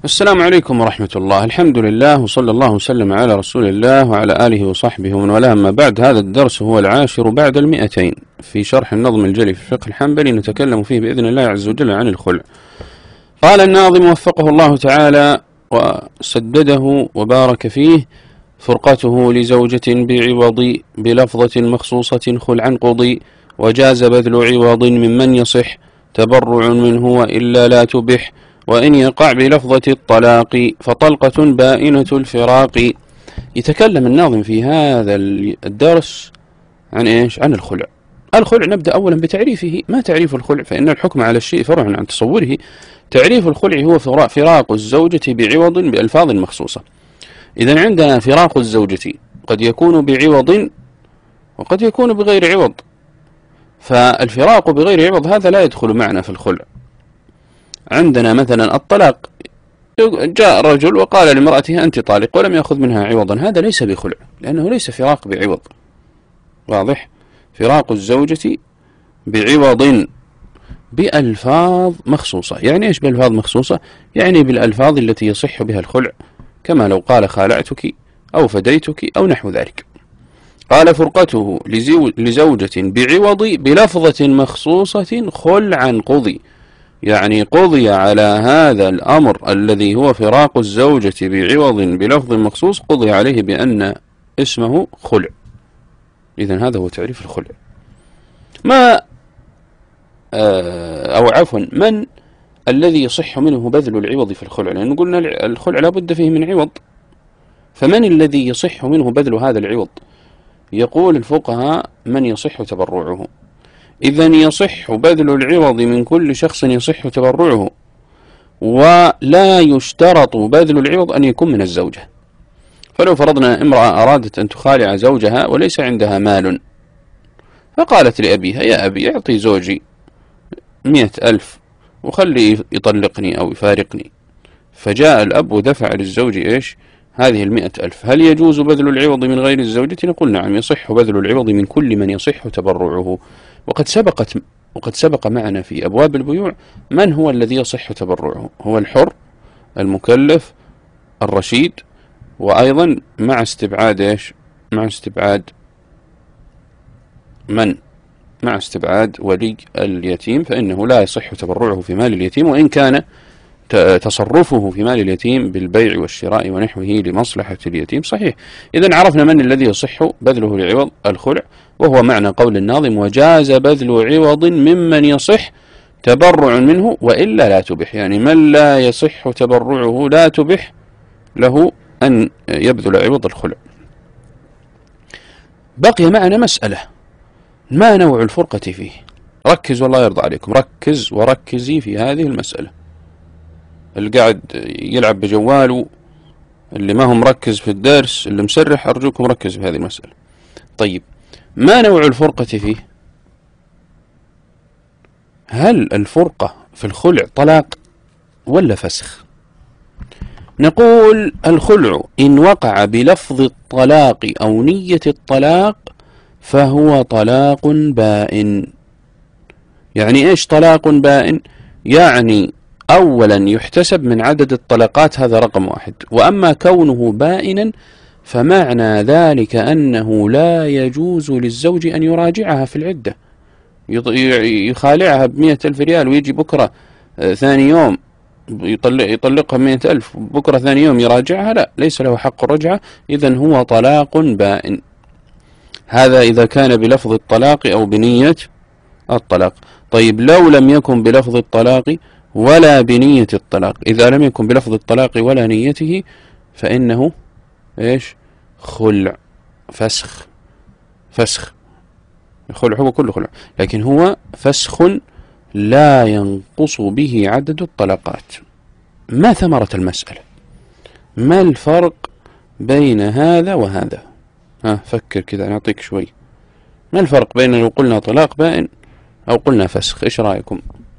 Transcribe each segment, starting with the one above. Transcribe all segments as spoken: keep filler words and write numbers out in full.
السلام عليكم ورحمة الله. الحمد لله وصلى الله وسلم على رسول الله وعلى آله وصحبه ومن والاه. أما بعد، هذا الدرس هو العاشر بعد المئتين في شرح النظم الجلي في الفقه الحنبلي، نتكلم فيه بإذن الله عز وجل عن الخلع. قال الناظم وفقه الله تعالى وسدده وبارك فيه: فرقته لزوجة بعوض بلفظة مخصوصة خلعا قضي، وجاز بذل عوض ممن يصح تبرع منه وإلا لا تبح، وإن يقع بلفظة الطلاق فطلقة بائنة الفراق. يتكلم الناظم في هذا الدرس عن إيش؟ عن الخلع. الخلع نبدأ أولا بتعريفه. ما تعريف الخلع؟ فإن الحكم على الشيء فرع عن تصوره. تعريف الخلع هو فراق الزوجة بعوض بألفاظ مخصوصة. إذن عندنا فراق الزوجة قد يكون بعوض وقد يكون بغير عوض، فالفراق بغير عوض هذا لا يدخل معنا في الخلع. عندنا مثلا الطلاق، جاء رجل وقال لامرأته أنت طالق ولم يأخذ منها عوضا، هذا ليس بخلع لأنه ليس فراق بعوض. واضح؟ فراق الزوجة بعوض بألفاظ مخصوصة. يعني إيش بألفاظ مخصوصة؟ يعني بالألفاظ التي يصح بها الخلع، كما لو قال خالعتك أو فديتك أو نحو ذلك. قال فرقته لزوجة بعوض بلفظة مخصوصة خلعا قضي، يعني قضي على هذا الأمر الذي هو فراق الزوجة بعوض بلفظ مخصوص، قضي عليه بأن اسمه خلع. إذن هذا هو تعريف الخلع. ما أو عفوا من الذي يصح منه بذل العوض في الخلع؟ لأن قلنا الخلع لا بد فيه من عوض، فمن الذي يصح منه بذل هذا العوض؟ يقول الفقهاء من يصح تبرعه. إذن يصح بذل العوض من كل شخص يصح تبرعه، ولا يشترط بذل العوض أن يكون من الزوجة. فلو فرضنا امرأة أرادت أن تخالع زوجها وليس عندها مال، فقالت لأبيها يا أبي أعطي زوجي مئة ألف وخلي يطلقني أو يفارقني، فجاء الأب ودفع للزوج إيش؟ هذه المئة ألف. هل يجوز بذل العوض من غير الزوجة؟ نقول نعم، يصح بذل العوض من كل من يصح تبرعه. وقد سبقت وقد سبق معنا في أبواب البيوع من هو الذي يصح تبرعه. هو الحر المكلف الرشيد، وأيضا مع استبعاد إيش؟ مع استبعاد من؟ مع استبعاد ولي اليتيم، فإنه لا يصح تبرعه في مال اليتيم، وإن كان تصرفه في مال اليتيم بالبيع والشراء ونحوه لمصلحة اليتيم صحيح. إذن عرفنا من الذي يصح بذله لعوض الخلع، وهو معنى قول الناظم وجاز بذل عوض ممن يصح تبرع منه وإلا لا تبح. يعني من لا يصح تبرعه لا تبح له أن يبذل عوض الخلع. بقي معنا مسألة: ما نوع الفرقة فيه؟ ركز والله يرضى عليكم، ركز وركزي في هذه المسألة. اللي قاعد يلعب بجواله، اللي ما هو مركز في الدرس، اللي مسرح، أرجوكم ركز في هذه المسألة. طيب، ما نوع الفرقة فيه؟ هل الفرقة في الخلع طلاق ولا فسخ؟ نقول الخلع إن وقع بلفظ الطلاق أو نية الطلاق فهو طلاق بائن. يعني إيش طلاق بائن؟ يعني أولا يحتسب من عدد الطلقات، هذا رقم واحد. وأما كونه بائنا فمعنى ذلك أنه لا يجوز للزوج أن يراجعها في العدة، يخالعها بمئة ألف ريال ويجي بكرة ثاني يوم يطلق يطلقها بمئة ألف، بكرة ثاني يوم يراجعها، لا، ليس له حق الرجعة. إذن هو طلاق بائن. هذا إذا كان بلفظ الطلاق أو بنية الطلاق. طيب، لو لم يكن بلفظ الطلاق ولا بنية الطلاق، إذا لم يكن بلفظ الطلاق ولا نيته فإنه إيش؟ خلع، فسخ. فسخ الخلع هو كل خلع، لكن هو فسخ لا ينقص به عدد الطلقات. ما ثمرة المسألة؟ ما الفرق بين هذا وهذا؟ ها فكر كذا، نعطيك شوي. ما الفرق بين لو قلنا طلاق بائن أو قلنا فسخ؟ إيش رأيكم؟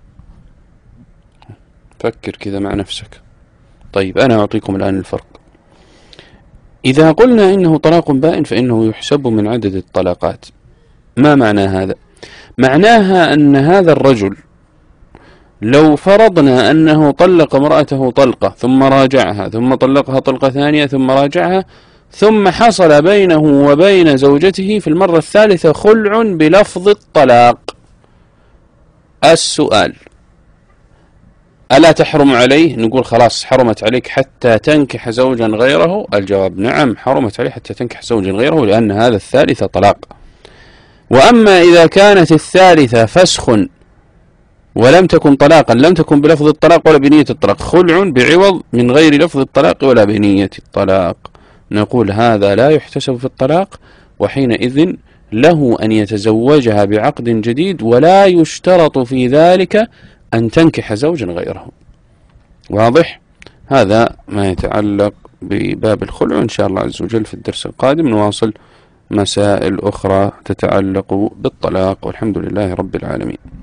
فكر كذا مع نفسك. طيب، أنا أعطيكم الآن الفرق. إذا قلنا إنه طلاق بائن فإنه يحسب من عدد الطلاقات. ما معنى هذا؟ معناها أن هذا الرجل لو فرضنا أنه طلق امرأته طلقة ثم راجعها ثم طلقها طلقة ثانية ثم راجعها، ثم حصل بينه وبين زوجته في المرة الثالثة خلع بلفظ الطلاق، السؤال: ألا تحرم عليه؟ نقول خلاص حرمت عليك حتى تنكح زوجا غيره. الجواب: نعم، حرمت عليه حتى تنكح زوجا غيره، لأن هذا الثالثة طلاق. وأما إذا كانت الثالثة فسخ ولم تكن طلاقا، لم تكن بلفظ الطلاق ولا بنية الطلاق، خلع بعوض من غير لفظ الطلاق ولا بنية الطلاق، نقول هذا لا يحتسب في الطلاق، وحينئذ له أن يتزوجها بعقد جديد، ولا يشترط في ذلك أن تنكح زوجا غيره. واضح؟ هذا ما يتعلق بباب الخلع. إن شاء الله عز وجل في الدرس القادم نواصل مسائل أخرى تتعلق بالطلاق، والحمد لله رب العالمين.